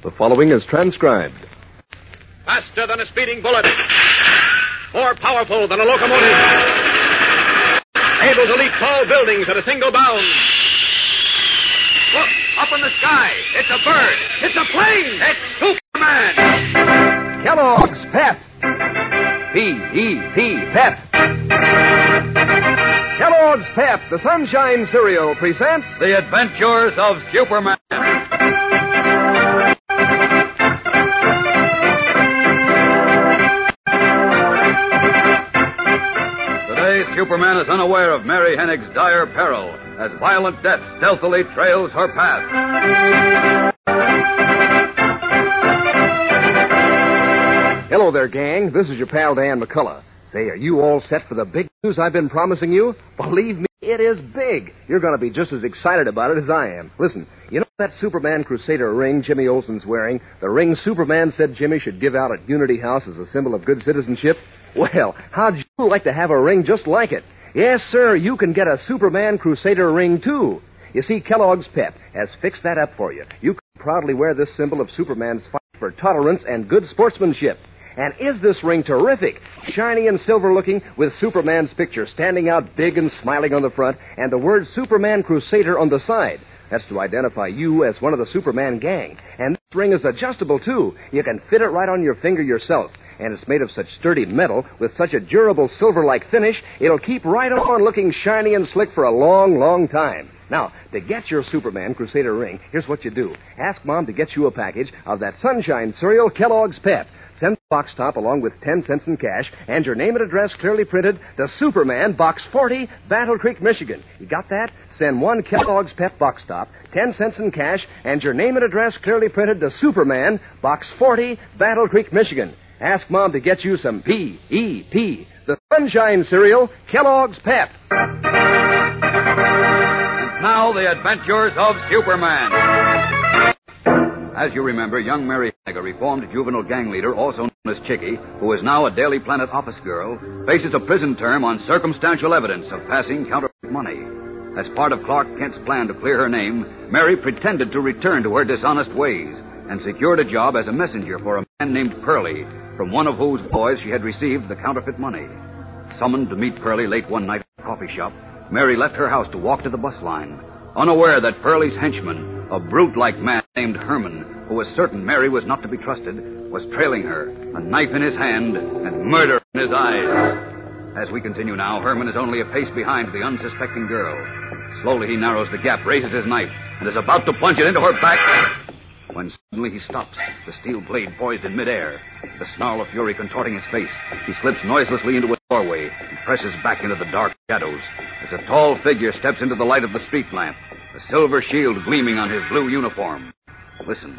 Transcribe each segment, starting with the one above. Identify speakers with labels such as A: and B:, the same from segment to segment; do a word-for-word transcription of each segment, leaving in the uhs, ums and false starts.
A: The following is transcribed.
B: Faster than a speeding bullet. More powerful than a locomotive. Able to leap tall buildings at a single bound. Look, up in the sky. It's a bird. It's a plane. It's Superman.
A: Kellogg's Pep. P E P, Pep. Kellogg's Pep, the Sunshine Cereal, presents
B: The Adventures of Superman. Today, Superman is unaware of Mary Hennig's dire peril as violent death stealthily trails her path.
A: Hello there, gang. This is your pal, Dan McCullough. Say, are you all set for the big news I've been promising you? Believe me, it is big. You're going to be just as excited about it as I am. Listen, you know that Superman Crusader ring Jimmy Olsen's wearing? The ring Superman said Jimmy should give out at Unity House as a symbol of good citizenship? Well, how'd you like to have a ring just like it? Yes, sir, you can get a Superman Crusader ring, too. You see, Kellogg's Pep has fixed that up for you. You can proudly wear this symbol of Superman's fight for tolerance and good sportsmanship. And is this ring terrific? Shiny and silver-looking, with Superman's picture standing out big and smiling on the front, and the word Superman Crusader on the side. That's to identify you as one of the Superman gang. And this ring is adjustable, too. You can fit it right on your finger yourself. And it's made of such sturdy metal, with such a durable silver-like finish, it'll keep right on looking shiny and slick for a long, long time. Now, to get your Superman Crusader ring, here's what you do. Ask Mom to get you a package of that Sunshine Cereal Kellogg's Pep. Send the box top along with ten cents in cash and your name and address clearly printed to Superman, Box forty, Battle Creek, Michigan. You got that? Send one Kellogg's Pep box top, ten cents in cash, and your name and address clearly printed to Superman, Box forty, Battle Creek, Michigan. Ask Mom to get you some P E P, the Sunshine Cereal, Kellogg's Pep.
B: And now, the Adventures of Superman. As you remember, young Mary Hennig, a reformed juvenile gang leader, also known as Chickie, who is now a Daily Planet office girl, faces a prison term on circumstantial evidence of passing counterfeit money. As part of Clark Kent's plan to clear her name, Mary pretended to return to her dishonest ways and secured a job as a messenger for a man named Pearlie, from one of whose boys she had received the counterfeit money. Summoned to meet Pearlie late one night at a coffee shop, Mary left her house to walk to the bus line, unaware that Pearlie's henchman, a brute-like man named Herman, who was certain Mary was not to be trusted, was trailing her, a knife in his hand and murder in his eyes. As we continue now, Herman is only a pace behind the unsuspecting girl. Slowly he narrows the gap, raises his knife, and is about to plunge it into her back, when suddenly he stops, the steel blade poised in midair. The snarl of fury contorting his face, he slips noiselessly into a doorway and presses back into the dark shadows as a tall figure steps into the light of the street lamp, a silver shield gleaming on his blue uniform. Listen.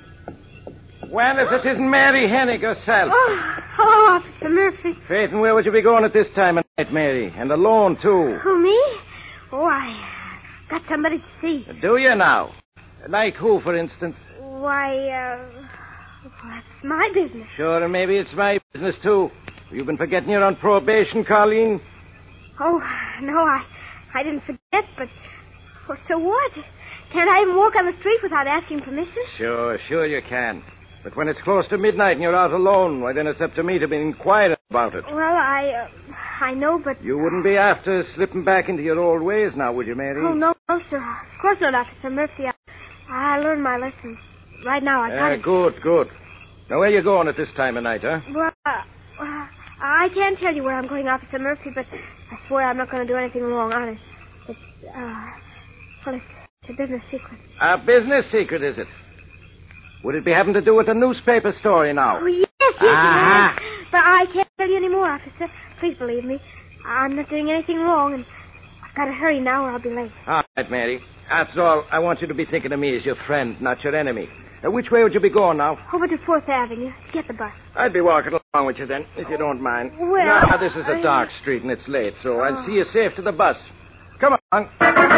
C: Well, if it isn't Mary Hennig herself.
D: Oh, hello, Officer Murphy.
C: Faith, and where would you be going at this time of night, Mary? And alone, too.
D: Who, me? Oh, I got somebody to see.
C: Do you now? Like who, for instance?
D: Why, uh... well, that's my business.
C: Sure, and maybe it's my business, too. You've been forgetting you're on probation, Colleen?
D: Oh, no, I I didn't forget, but... Well, so what? Can't I even walk on the street without asking permission?
C: Sure, sure you can. But when it's close to midnight and you're out alone, why, then it's up to me to be inquiring about it.
D: Well, I... Uh, I know, but...
C: You wouldn't be after slipping back into your old ways now, would you, Mary?
D: Oh, no, no, sir. Of course not, Officer Murphy. I, I learned my lesson. Right now, I got
C: uh,
D: it.
C: Good, good. Now, where you going at this time of night, huh?
D: Well, uh, uh, I can't tell you where I'm going, Officer Murphy, but I swear I'm not going to do anything wrong, honest. It's, uh... Well, it's, it's a business secret.
C: A business secret, is it? Would it be having to do with a newspaper story now?
D: Oh, yes, yes,
C: Ah.
D: it is. But I can't tell you any more, Officer. Please believe me. I'm not doing anything wrong, and I've got to hurry now or I'll be late.
C: All right, Mary. After all, I want you to be thinking of me as your friend, not your enemy. Now, which way would you be going now?
D: Over to Fourth Avenue to get the bus.
C: I'd be walking along with you then, if you don't mind.
D: Well,
C: Now, this is a
D: I-
C: dark street and it's late, so I'll see you safe to the bus. Come on.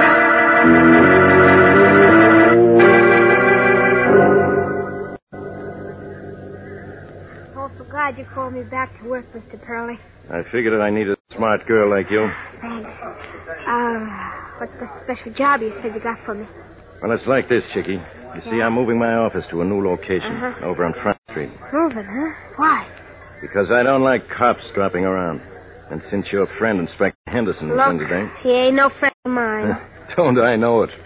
D: Oh, for God, you called me back to work, Mister Pearlie.
C: I figured that I needed a smart girl like you.
D: Thanks. Uh, what's the special job you said you got for me?
C: Well, it's like this, Chickie. You see, I'm moving my office to a new location
D: Uh-huh.
C: over on Front Street.
D: Moving, huh? Why?
C: Because I don't like cops dropping around. And since your friend, Inspector Henderson, was
D: Look,
C: in today...
D: he ain't no friend of mine.
C: Don't I know it?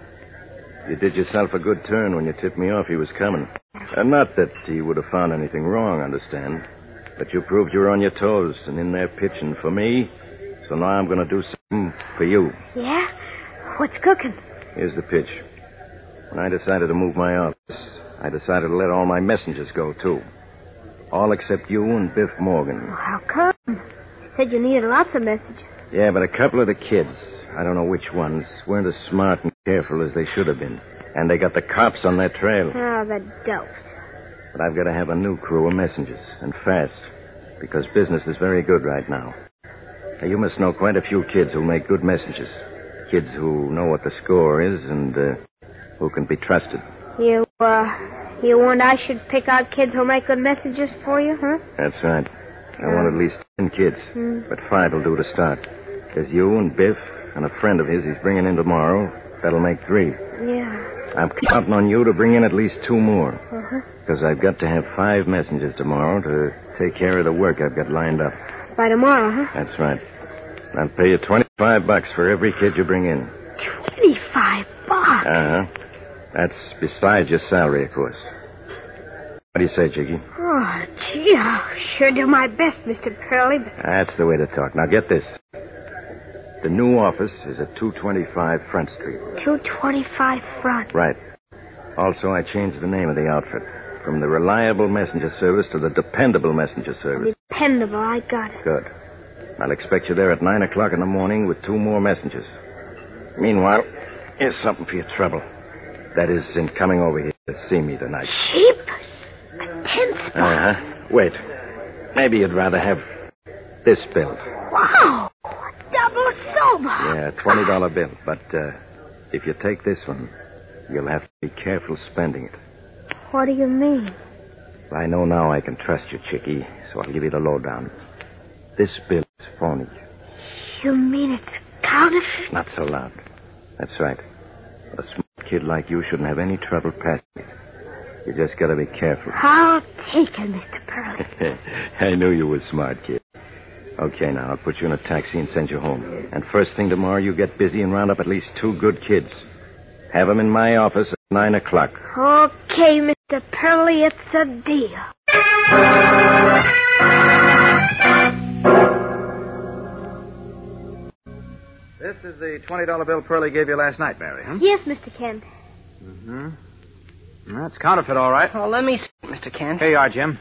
C: You did yourself a good turn when you tipped me off he was coming. And not that he would have found anything wrong, understand. But you proved you were on your toes and in there pitching for me. So now I'm going to do something for you.
D: Yeah? What's cooking?
C: Here's the pitch. When I decided to move my office, I decided to let all my messengers go, too. All except you and Biff Morgan.
D: Well, how come? You said you needed lots of messages.
C: Yeah, but a couple of the kids, I don't know which ones, weren't as smart and careful as they should have been. And they got the cops on their trail.
D: Oh, the dopes.
C: But I've got to have a new crew of messengers, and fast, because business is very good right now. Now, you must know quite a few kids who make good messengers. Kids who know what the score is and uh, who can be trusted.
D: You, uh, you want I should pick out kids who'll make good messages for you, huh?
C: That's right. I want at least ten kids,
D: Hmm.
C: but five will do to start. There's you and Biff and a friend of his he's bringing in tomorrow. That'll make three.
D: Yeah.
C: I'm counting on you to bring in at least two more.
D: Uh-huh.
C: Because I've got to have five messengers tomorrow to take care of the work I've got lined up.
D: By tomorrow, huh?
C: That's right. I'll pay you twenty-five bucks for every kid you bring in.
D: Twenty-five bucks.
C: Uh-huh. That's besides your salary, of course. What do you say, Jiggy?
D: Oh, gee, I'll sure do my best, Mister Pearly, but...
C: That's the way to talk. Now, get this. The new office is at two twenty-five Front Street.
D: two twenty-five front.
C: Right. Also, I changed the name of the outfit from the Reliable Messenger Service to the Dependable Messenger Service.
D: Dependable, I got it.
C: Good. I'll expect you there at nine o'clock in the morning with two more messengers. Meanwhile, here's something for your trouble. That is, in coming over here to see me tonight.
D: Jeepers. A ten spot.
C: Uh-huh. Wait. Maybe you'd rather have this bill.
D: Wow. Double sober.
C: Yeah, a twenty dollar bill. But uh, if you take this one, you'll have to be careful spending it.
D: What do you mean?
C: I know now I can trust you, Chickie, so I'll give you the lowdown. This bill is phony.
D: You mean it's counterfeit?
C: Not so loud. That's right. A smart kid like you shouldn't have any trouble passing it. You just gotta be careful.
D: I'll take it, Mister Pearly.
C: I knew you were smart, kid. Okay, now, I'll put you in a taxi and send you home. And first thing tomorrow, you get busy and round up at least two good kids. Have them in my office at nine o'clock.
D: Okay, Mister Pearly, it's a deal.
B: This is the twenty dollar bill Pearlie gave you last night, Mary, huh?
D: Yes, Mister Kent.
B: Mm-hmm. That's counterfeit, all right.
E: Oh, let me see, Mister Kent.
B: Here you are, Jim.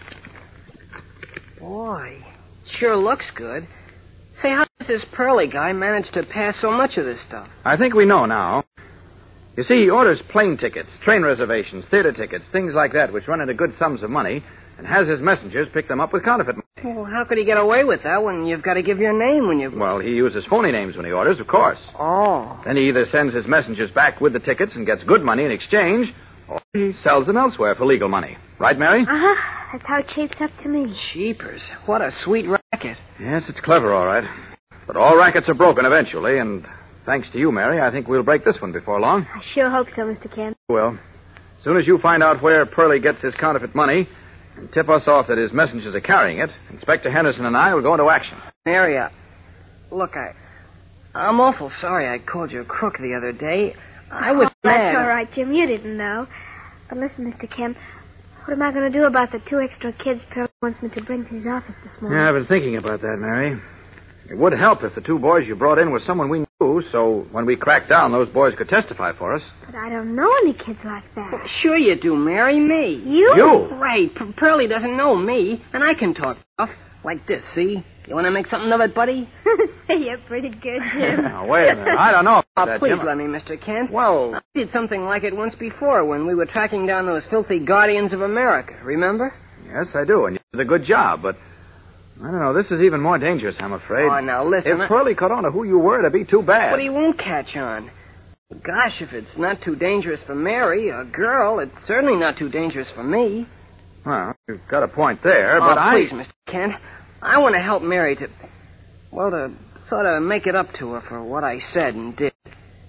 E: Boy, sure looks good. Say, how does this Pearly guy manage to pass so much of this stuff?
B: I think we know now. You see, he orders plane tickets, train reservations, theater tickets, things like that, which run into good sums of money, and has his messengers pick them up with counterfeit money.
E: Well, how could he get away with that when you've got to give your name when you...
B: Well, he uses phony names when he orders, of course.
E: Oh.
B: Then he either sends his messengers back with the tickets and gets good money in exchange, or he sells them elsewhere for legal money. Right, Mary?
D: Uh-huh. That's how it shapes up to me.
E: Jeepers. What a sweet racket.
B: Yes, it's clever, all right. But all rackets are broken eventually, and thanks to you, Mary, I think we'll break this one before long.
D: I sure hope so, Mister Kent.
B: Well, as soon as you find out where Pearlie gets his counterfeit money and tip us off that his messengers are carrying it, Inspector Henderson and I will go into action.
E: Mary, uh, look, I... I'm awful sorry I called you a crook the other day. I was
D: oh, that's
E: mad.
D: all right, Jim. You didn't know. But listen, Mister Kent, what am I going to do about the two extra kids Pearlie wants me to bring to his office this morning?
B: Yeah, I've been thinking about that, Mary. It would help if the two boys you brought in were someone we knew, so when we cracked down, those boys could testify for us.
D: But I don't know any kids like that.
E: Well, sure you do, Mary. Me.
D: You?
B: You?
E: Right. P- Pearlie doesn't know me, and I can talk stuff like this, see? You want to make something of it, buddy?
D: You're pretty good, Jim.
B: Now, wait a minute. I don't know about
E: Oh,
B: that,
E: please
B: Jim.
E: let me, Mister Kent.
B: Well,
E: I did something like it once before when we were tracking down those filthy Guardians of America, remember?
B: yes, I do, and you did a good job, but I don't know. This is even more dangerous, I'm afraid.
E: Oh, now listen.
B: If Pearlie caught on to who you were, it'd be too bad.
E: But he won't catch on. Gosh, if it's not too dangerous for Mary, a girl, it's certainly not too dangerous for me.
B: Well, you've got a point there,
E: oh,
B: but I...
E: please, Mister Kent. I want to help Mary to... Well, to sort of make it up to her for what I said and did.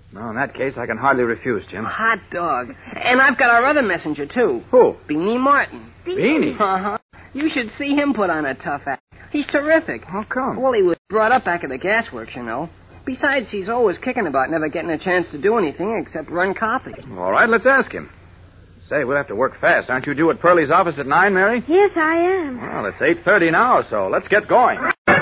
F: Well, in that case, I can hardly refuse, Jim.
E: Hot dog. And I've got our other messenger, too.
F: Who?
E: Beanie Martin.
F: Beanie?
E: Uh-huh. You should see him put on a tough act. He's terrific.
F: How come?
E: Well, he was brought up back at the gasworks, you know. Besides, he's always kicking about never getting a chance to do anything except run copy.
F: All right, let's ask him. Say, we'll have to work fast. Aren't you due at Pearlie's office at nine, Mary?
D: Yes, I am.
F: Well, it's eight thirty now, so let's get going.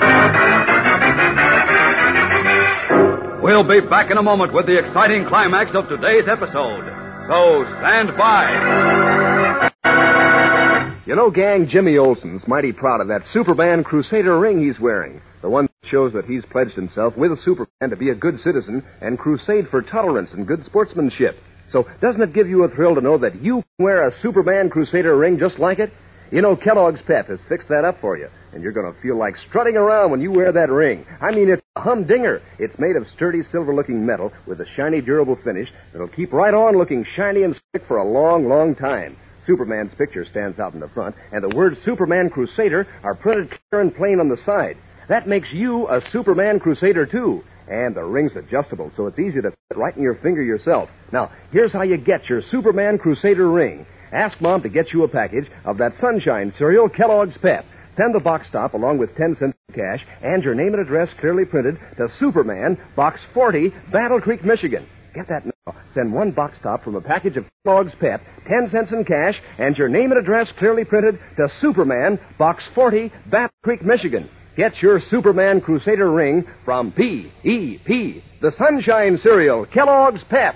B: We'll be back in a moment with the exciting climax of today's episode. So stand by.
A: You know, gang, Jimmy Olsen's mighty proud of that Superman Crusader ring he's wearing. The one that shows that he's pledged himself with Superman to be a good citizen and crusade for tolerance and good sportsmanship. So doesn't it give you a thrill to know that you can wear a Superman Crusader ring just like it? You know, Kellogg's Pep has fixed that up for you, and you're going to feel like strutting around when you wear that ring. I mean, it's a humdinger. It's made of sturdy, silver-looking metal with a shiny, durable finish that'll keep right on looking shiny and slick for a long, long time. Superman's picture stands out in the front, and the words Superman Crusader are printed clear and plain on the side. That makes you a Superman Crusader, too. And the ring's adjustable, so it's easy to fit right in your finger yourself. Now, here's how you get your Superman Crusader ring. Ask Mom to get you a package of that Sunshine cereal, Kellogg's Pep. Send the box stop along with ten cents in cash and your name and address clearly printed to Superman, Box forty, Battle Creek, Michigan. Get that now. Send one box top from a package of Kellogg's Pep, ten cents in cash, and your name and address clearly printed to Superman, Box forty, Battle Creek, Michigan. Get your Superman Crusader ring from P E P, the Sunshine cereal, Kellogg's Pep.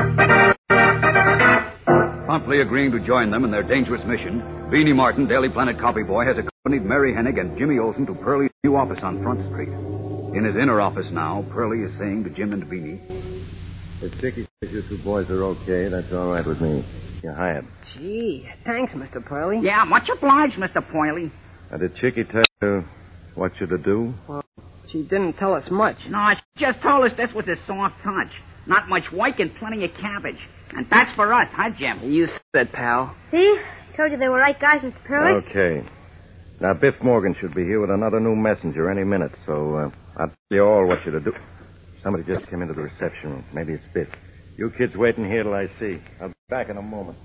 B: Promptly agreeing to join them in their dangerous mission, Beanie Martin, Daily Planet copy boy, has accompanied Mary Hennig and Jimmy Olsen to Pearlie's new office on Front Street. In his inner office now, Pearlie is saying to Jim and Beanie,
C: If Dickie says you two boys are okay, that's all right with me. You're hired.
E: Gee, thanks, Mister Pearlie.
G: Yeah, much obliged, Mister Poiley.
C: Now, did Chicky tell you what you to do?
E: Well, she didn't tell us much.
G: No, she just told us this was a soft touch. Not much work and plenty of cabbage. And that's for us, huh, Jim?
E: You said, pal.
D: See? Told you they were right guys, Mister Pearlie.
C: Okay. Now, Biff Morgan should be here with another new messenger any minute, so uh, I'll tell you all what you to do. Somebody just came into the reception room. Maybe it's Biff. You kids wait in here till I see. I'll be back in a moment.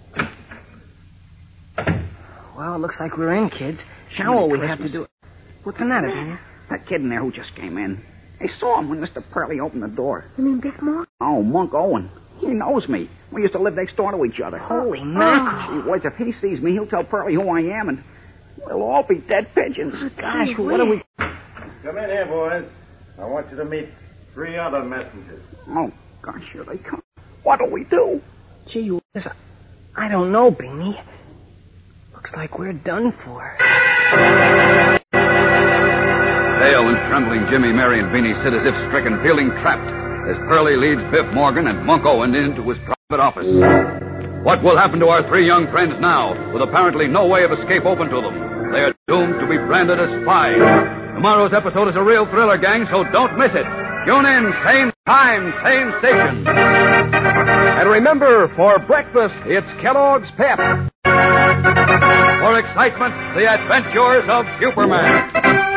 E: Well, it looks like we're in, kids. Now all we have to do... What's the matter, Daniel?
G: That kid in there who just came in. I saw him when Mister Pearlie opened the door.
D: You mean Biff Morgan?
G: Oh, Monk Owen. He knows me. We used to live next door to each other.
E: Holy mackerel.
G: Gee whiz, if he sees me, he'll tell Pearlie who I am, and we'll all be dead pigeons.
E: Gosh, what are we...
C: Come in here, boys. I want you to meet three other messengers.
G: Oh, gosh, here they come. What do we do?
E: Gee whiz, I don't know, Beanie. Looks like we're done for.
B: Pale and trembling Jimmy, Mary, and Beanie sit as if stricken, feeling trapped, as Pearlie leads Biff Morgan and Monk Owen into his private office. What will happen to our three young friends now, with apparently no way of escape open to them? They are doomed to be branded as spies. Tomorrow's episode is a real thriller, gang, so don't miss it. Tune in, same time, same station.
A: And remember, for breakfast, it's Kellogg's Pep.
B: For excitement, the adventures of Superman.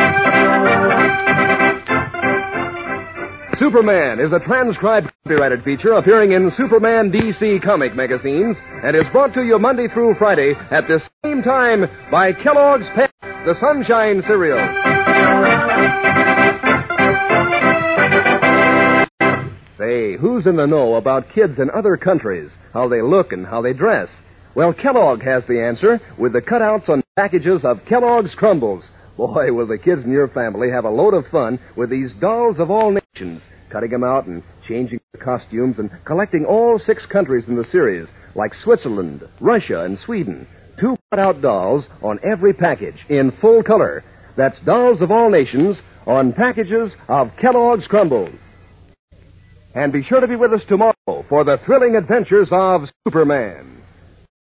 A: Superman is a transcribed copyrighted feature appearing in Superman D C comic magazines and is brought to you Monday through Friday at the same time by Kellogg's Pep, the Sunshine cereal. Say, who's in the know about kids in other countries, how they look and how they dress? Well, Kellogg has the answer with the cutouts on packages of Kellogg's Crumbles. Boy, will the kids in your family have a load of fun with these dolls of all nations, cutting them out and changing the costumes and collecting all six countries in the series, like Switzerland, Russia, and Sweden. Two cutout dolls on every package in full color. That's dolls of all nations on packages of Kellogg's Crumbles. And be sure to be with us tomorrow for the thrilling adventures of Superman.